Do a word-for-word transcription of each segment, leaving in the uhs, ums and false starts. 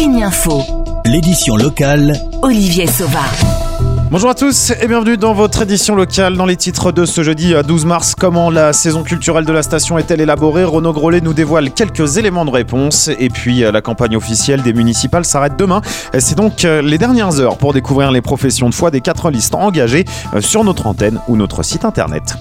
Tignes Info, l'édition locale, Olivier Sauva. Bonjour à tous et bienvenue dans votre édition locale. Dans les titres de ce jeudi douze mars, comment la saison culturelle de la station est-elle élaborée ? Renaud Grollet nous dévoile quelques éléments de réponse. Et puis la campagne officielle des municipales s'arrête demain. C'est donc les dernières heures pour découvrir les professions de foi des quatre listes engagées sur notre antenne ou notre site internet.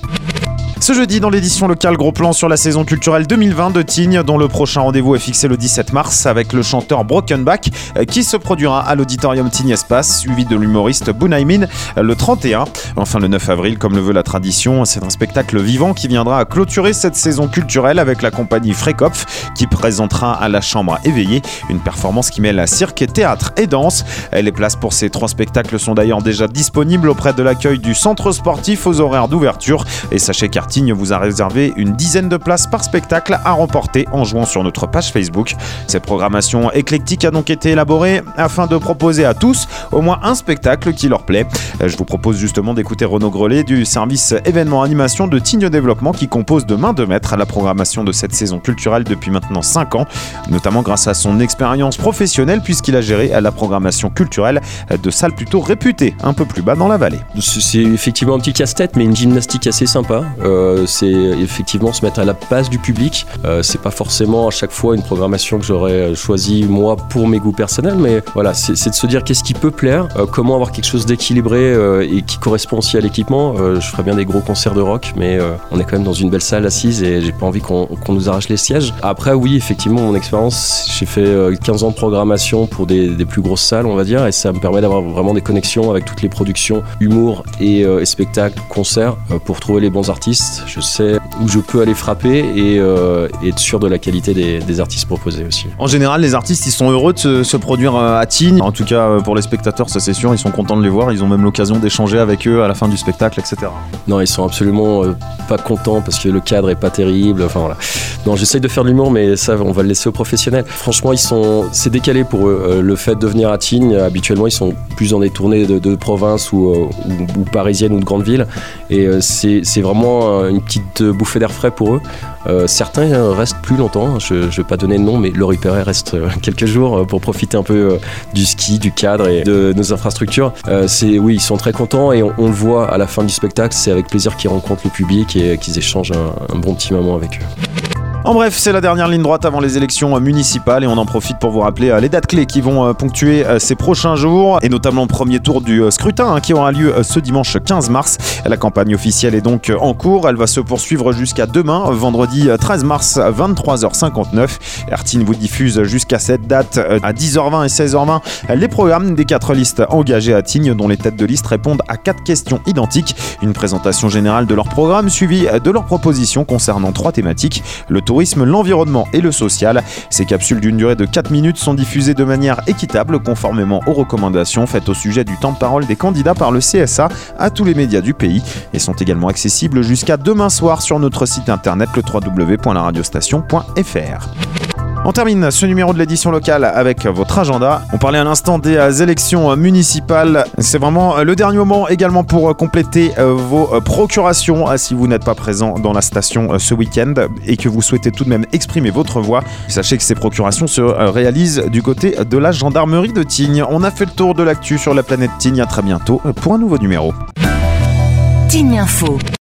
Ce jeudi, dans l'édition locale, gros plan sur la saison culturelle deux mille vingt de Tignes, dont le prochain rendez-vous est fixé le dix-sept mars avec le chanteur Brokenback qui se produira à l'auditorium Tignes Espace, suivi de l'humoriste Bunaimin le trente et un. Enfin, le neuf avril, comme le veut la tradition, c'est un spectacle vivant qui viendra à clôturer cette saison culturelle avec la compagnie Frékopf qui présentera à la Chambre éveillée une performance qui mêle cirque, théâtre et danse. Les places pour ces trois spectacles sont d'ailleurs déjà disponibles auprès de l'accueil du centre sportif aux horaires d'ouverture. Et sachez qu'Artigne vous a réservé une dizaine de places par spectacle à remporter en jouant sur notre page Facebook. Cette programmation éclectique a donc été élaborée afin de proposer à tous au moins un spectacle qui leur plaît. Je vous propose justement d'écouter Renaud Grollet du service événement animation de Tignes Développement qui compose de main de maître à la programmation de cette saison culturelle depuis maintenant cinq ans, notamment grâce à son expérience professionnelle puisqu'il a géré la programmation culturelle de salles plutôt réputées un peu plus bas dans la vallée. C'est effectivement un petit casse-tête mais une gymnastique assez sympa. Euh, c'est effectivement se mettre à la place du public. Euh, c'est pas forcément à chaque fois une programmation que j'aurais choisie moi pour mes goûts personnels, mais voilà, c'est, c'est de se dire qu'est-ce qui peut plaire, euh, comment avoir quelque chose d'équilibré euh, et qui correspond aussi à l'équipement. Euh, je ferais bien des gros concerts de rock, mais euh, on est quand même dans une belle salle assise et j'ai pas envie qu'on, qu'on nous arrache les sièges. Après, oui, effectivement, mon expérience, j'ai fait euh, quinze ans de programmation pour des, des plus grosses salles, on va dire, et ça me permet d'avoir vraiment des connexions avec toutes les productions, humour et, euh, et spectacles, concerts, euh, pour trouver les bons artistes. Je sais où je peux aller frapper et, euh, et être sûr de la qualité des, des artistes proposés aussi. En général, les artistes, ils sont heureux de se, se produire à Tignes. En tout cas, pour les spectateurs, ça c'est sûr, ils sont contents de les voir. Ils ont même l'occasion d'échanger avec eux à la fin du spectacle, et cetera. Non, ils sont absolument euh, pas contents parce que le cadre est pas terrible. Enfin voilà. Non, j'essaye de faire de l'humour, mais ça, on va le laisser aux professionnels. Franchement, ils sont, c'est décalé pour eux. Euh, le fait de venir à Tignes, habituellement, ils sont plus dans des tournées de, de province ou, euh, ou, ou parisiennes ou de grandes villes. Et euh, c'est, c'est vraiment une petite bouffée d'air frais pour eux. Euh, certains restent plus longtemps, je ne vais pas donner de nom, mais Laurie Perret reste euh, quelques jours euh, pour profiter un peu euh, du ski, du cadre et de nos infrastructures. Euh, c'est, oui, ils sont très contents et on, on le voit à la fin du spectacle, c'est avec plaisir qu'ils rencontrent le public et qu'ils échangent un, un bon petit moment avec eux. En bref, c'est la dernière ligne droite avant les élections municipales et on en profite pour vous rappeler les dates clés qui vont ponctuer ces prochains jours et notamment le premier tour du scrutin qui aura lieu ce dimanche quinze mars. La campagne officielle est donc en cours, elle va se poursuivre jusqu'à demain, vendredi treize mars, vingt-trois heures cinquante-neuf. Artine vous diffuse jusqu'à cette date à dix heures vingt et seize heures vingt les programmes des quatre listes engagées à Tignes dont les têtes de liste répondent à quatre questions identiques. Une présentation générale de leur programme suivie de leurs propositions concernant trois thématiques, le tourisme, l'environnement et le social. Ces capsules d'une durée de quatre minutes sont diffusées de manière équitable conformément aux recommandations faites au sujet du temps de parole des candidats par le C S A à tous les médias du pays et sont également accessibles jusqu'à demain soir sur notre site internet le w w w point la radiostation point f r. On termine ce numéro de l'édition locale avec votre agenda. On parlait à l'instant des élections municipales. C'est vraiment le dernier moment également pour compléter vos procurations si vous n'êtes pas présent dans la station ce week-end et que vous souhaitez tout de même exprimer votre voix. Sachez que ces procurations se réalisent du côté de la gendarmerie de Tignes. On a fait le tour de l'actu sur la planète Tignes. À très bientôt pour un nouveau numéro. Tignes Info.